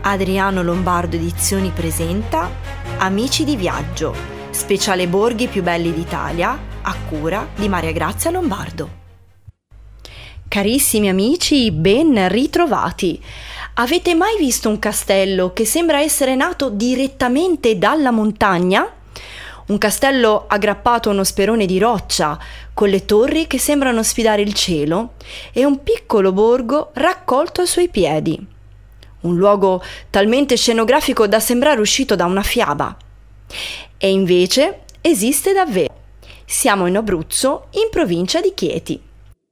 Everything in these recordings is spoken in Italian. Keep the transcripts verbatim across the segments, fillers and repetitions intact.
Adriano Lombardo Edizioni presenta Amici di Viaggio, speciale borghi più belli d'Italia, a cura di Maria Grazia Lombardo. Carissimi amici, ben ritrovati! Avete mai visto un castello che sembra essere nato direttamente dalla montagna? Un castello aggrappato a uno sperone di roccia, con le torri che sembrano sfidare il cielo, e un piccolo borgo raccolto ai suoi piedi. Un luogo talmente scenografico da sembrare uscito da una fiaba. E invece esiste davvero. Siamo in Abruzzo, in provincia di Chieti.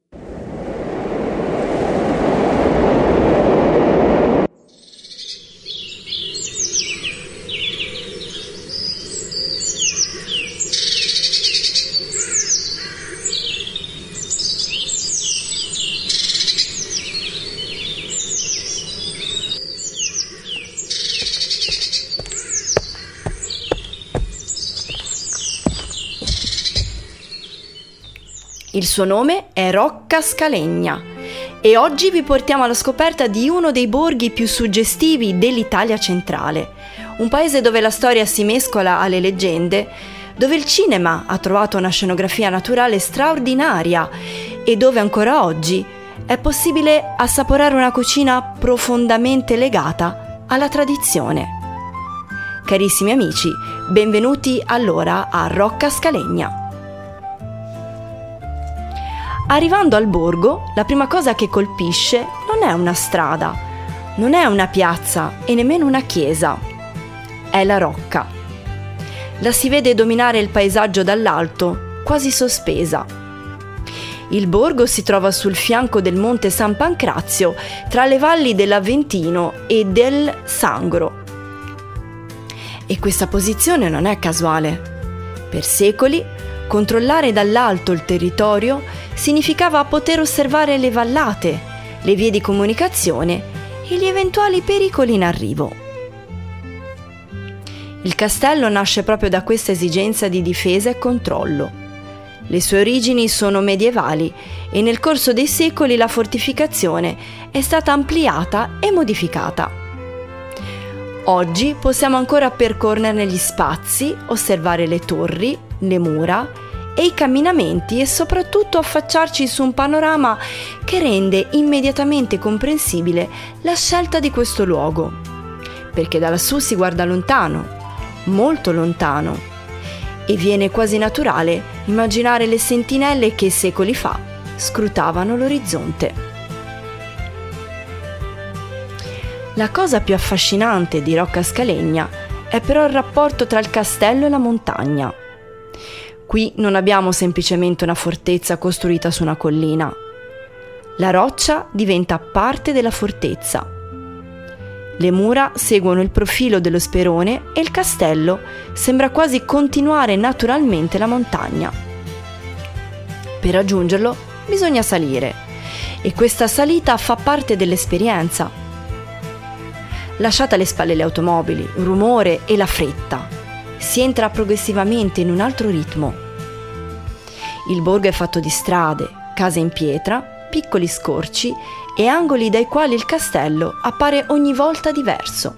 Il suo nome è Rocca Scalegna e oggi vi portiamo alla scoperta di uno dei borghi più suggestivi dell'Italia centrale, un paese dove la storia si mescola alle leggende, dove il cinema ha trovato una scenografia naturale straordinaria e dove ancora oggi è possibile assaporare una cucina profondamente legata alla tradizione. Carissimi amici, benvenuti allora a Rocca Scalegna. Arrivando al borgo, la prima cosa che colpisce non è una strada, non è una piazza e nemmeno una chiesa. È la rocca. La si vede dominare il paesaggio dall'alto, quasi sospesa. Il borgo si trova sul fianco del monte San Pancrazio, tra le valli dell'Aventino e del Sangro. E questa posizione non è casuale. Per secoli, controllare dall'alto il territorio significava poter osservare le vallate, le vie di comunicazione e gli eventuali pericoli in arrivo. Il castello nasce proprio da questa esigenza di difesa e controllo. Le sue origini sono medievali e nel corso dei secoli la fortificazione è stata ampliata e modificata. Oggi possiamo ancora percorrerne gli spazi, osservare le torri, le mura e i camminamenti e soprattutto affacciarci su un panorama che rende immediatamente comprensibile la scelta di questo luogo, perché da lassù si guarda lontano, molto lontano, e viene quasi naturale immaginare le sentinelle che secoli fa scrutavano l'orizzonte. La cosa più affascinante di Rocca Scalegna è però il rapporto tra il castello e la montagna. Qui non abbiamo semplicemente una fortezza costruita su una collina. La roccia diventa parte della fortezza. Le mura seguono il profilo dello sperone e il castello sembra quasi continuare naturalmente la montagna. Per raggiungerlo bisogna salire e questa salita fa parte dell'esperienza. Lasciate alle spalle le automobili, il rumore e la fretta. Si entra progressivamente in un altro ritmo. Il borgo è fatto di strade, case in pietra, piccoli scorci e angoli dai quali il castello appare ogni volta diverso.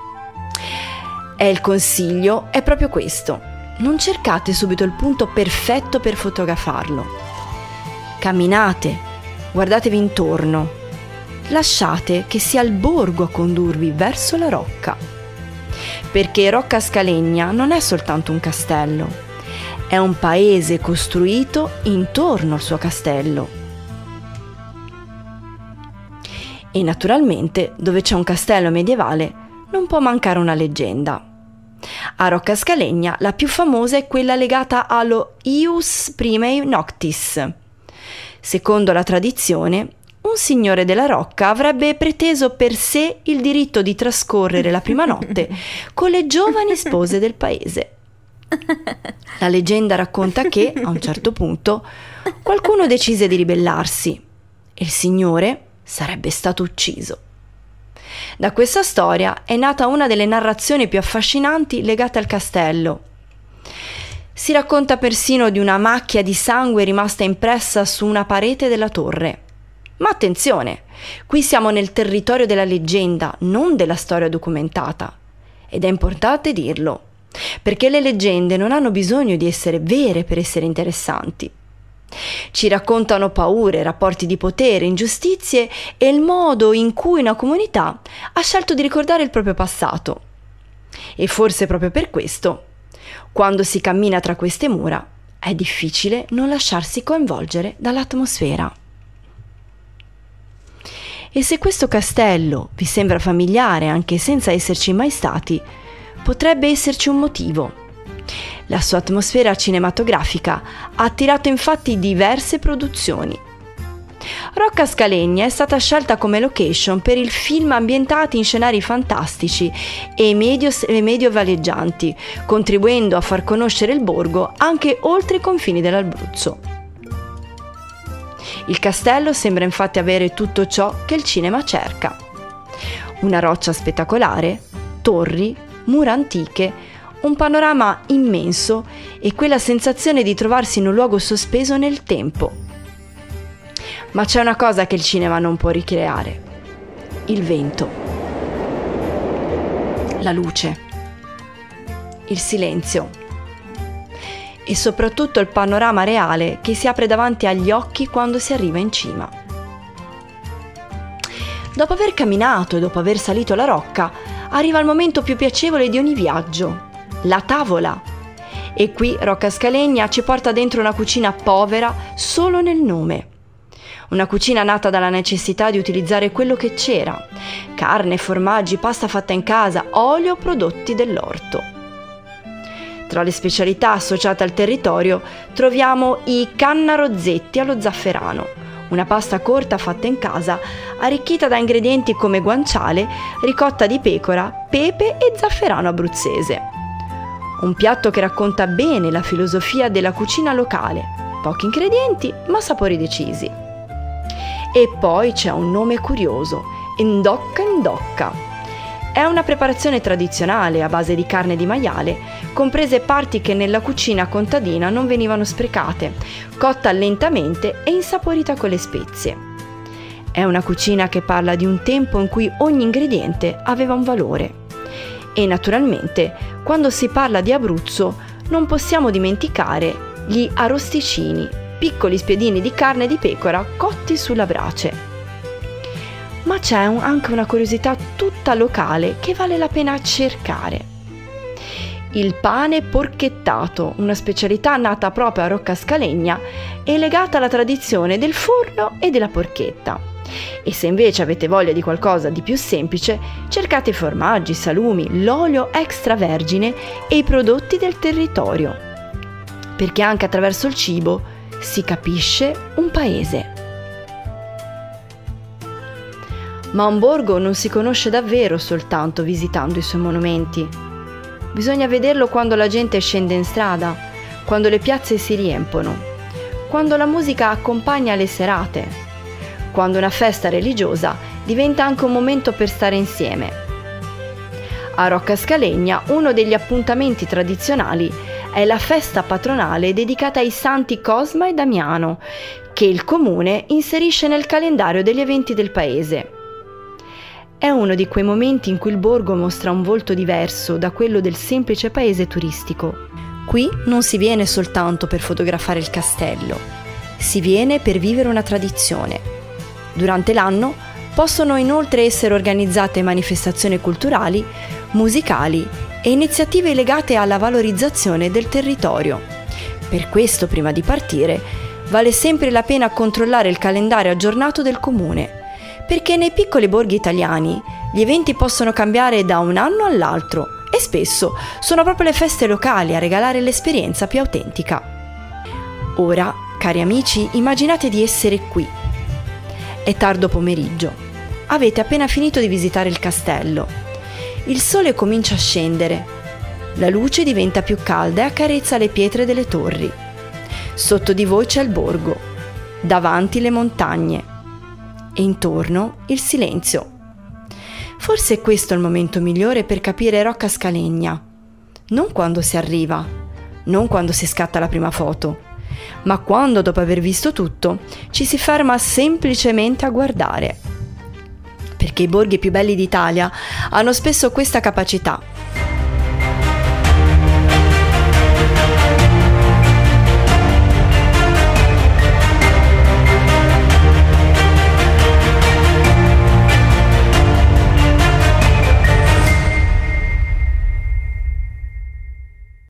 E il consiglio è proprio questo: non cercate subito il punto perfetto per fotografarlo. Camminate, guardatevi intorno, lasciate che sia il borgo a condurvi verso la rocca. Perché Rocca Scalegna non è soltanto un castello, è un paese costruito intorno al suo castello. E naturalmente, dove c'è un castello medievale, non può mancare una leggenda. A Rocca Scalegna la più famosa è quella legata allo Ius Primae Noctis. Secondo la tradizione, un signore della Rocca avrebbe preteso per sé il diritto di trascorrere la prima notte con le giovani spose del paese. La leggenda racconta che, a un certo punto, qualcuno decise di ribellarsi e il signore sarebbe stato ucciso. Da questa storia è nata una delle narrazioni più affascinanti legate al castello. Si racconta persino di una macchia di sangue rimasta impressa su una parete della torre. Ma attenzione, qui siamo nel territorio della leggenda, non della storia documentata. Ed è importante dirlo, perché le leggende non hanno bisogno di essere vere per essere interessanti. Ci raccontano paure, rapporti di potere, ingiustizie e il modo in cui una comunità ha scelto di ricordare il proprio passato. E forse proprio per questo, quando si cammina tra queste mura, è difficile non lasciarsi coinvolgere dall'atmosfera. E se questo castello vi sembra familiare anche senza esserci mai stati, potrebbe esserci un motivo. La sua atmosfera cinematografica ha attirato infatti diverse produzioni. Rocca Scalegna è stata scelta come location per il film ambientati in scenari fantastici e medios- e mediovaleggianti, contribuendo a far conoscere il borgo anche oltre i confini dell'Abruzzo. Il castello sembra infatti avere tutto ciò che il cinema cerca. Una roccia spettacolare, torri, mura antiche, un panorama immenso e quella sensazione di trovarsi in un luogo sospeso nel tempo. Ma c'è una cosa che il cinema non può ricreare: il vento, la luce, il silenzio e soprattutto il panorama reale che si apre davanti agli occhi quando si arriva in cima. Dopo aver camminato e dopo aver salito la rocca, arriva il momento più piacevole di ogni viaggio: la tavola. E qui Rocca Scalegna ci porta dentro una cucina povera solo nel nome. Una cucina nata dalla necessità di utilizzare quello che c'era: carne, formaggi, pasta fatta in casa, olio, prodotti dell'orto. Tra le specialità associate al territorio troviamo i cannarozzetti allo zafferano, una pasta corta fatta in casa, arricchita da ingredienti come guanciale, ricotta di pecora, pepe e zafferano abruzzese. Un piatto che racconta bene la filosofia della cucina locale: pochi ingredienti ma sapori decisi. E poi c'è un nome curioso: ndocca ndocca. È una preparazione tradizionale a base di carne di maiale, comprese parti che nella cucina contadina non venivano sprecate, cotta lentamente e insaporita con le spezie. È una cucina che parla di un tempo in cui ogni ingrediente aveva un valore. E naturalmente, quando si parla di Abruzzo, non possiamo dimenticare gli arrosticini, piccoli spiedini di carne di pecora cotti sulla brace. Ma c'è un, anche una curiosità tutta locale che vale la pena cercare. Il pane porchettato, una specialità nata proprio a Rocca Scalegna e legata alla tradizione del forno e della porchetta. E se invece avete voglia di qualcosa di più semplice, cercate i formaggi, salumi, l'olio extravergine e i prodotti del territorio. Perché anche attraverso il cibo si capisce un paese. Ma un borgo non si conosce davvero soltanto visitando i suoi monumenti. Bisogna vederlo quando la gente scende in strada, quando le piazze si riempono, quando la musica accompagna le serate, quando una festa religiosa diventa anche un momento per stare insieme. A Rocca Scalegna uno degli appuntamenti tradizionali è la festa patronale dedicata ai santi Cosma e Damiano, che il comune inserisce nel calendario degli eventi del paese. È uno di quei momenti in cui il borgo mostra un volto diverso da quello del semplice paese turistico. Qui non si viene soltanto per fotografare il castello, si viene per vivere una tradizione. Durante l'anno possono inoltre essere organizzate manifestazioni culturali, musicali e iniziative legate alla valorizzazione del territorio. Per questo, prima di partire, vale sempre la pena controllare il calendario aggiornato del comune, perché nei piccoli borghi italiani gli eventi possono cambiare da un anno all'altro e spesso sono proprio le feste locali a regalare l'esperienza più autentica. Ora, cari amici, immaginate di essere qui. È tardo pomeriggio. Avete appena finito di visitare il castello. Il sole comincia a scendere. La luce diventa più calda e accarezza le pietre delle torri. Sotto di voi c'è il borgo, davanti le montagne e intorno il silenzio. Forse è questo il momento migliore per capire Rocca Scalegna. Non quando si arriva, non quando si scatta la prima foto, ma quando, dopo aver visto tutto, ci si ferma semplicemente a guardare. Perché i borghi più belli d'Italia hanno spesso questa capacità,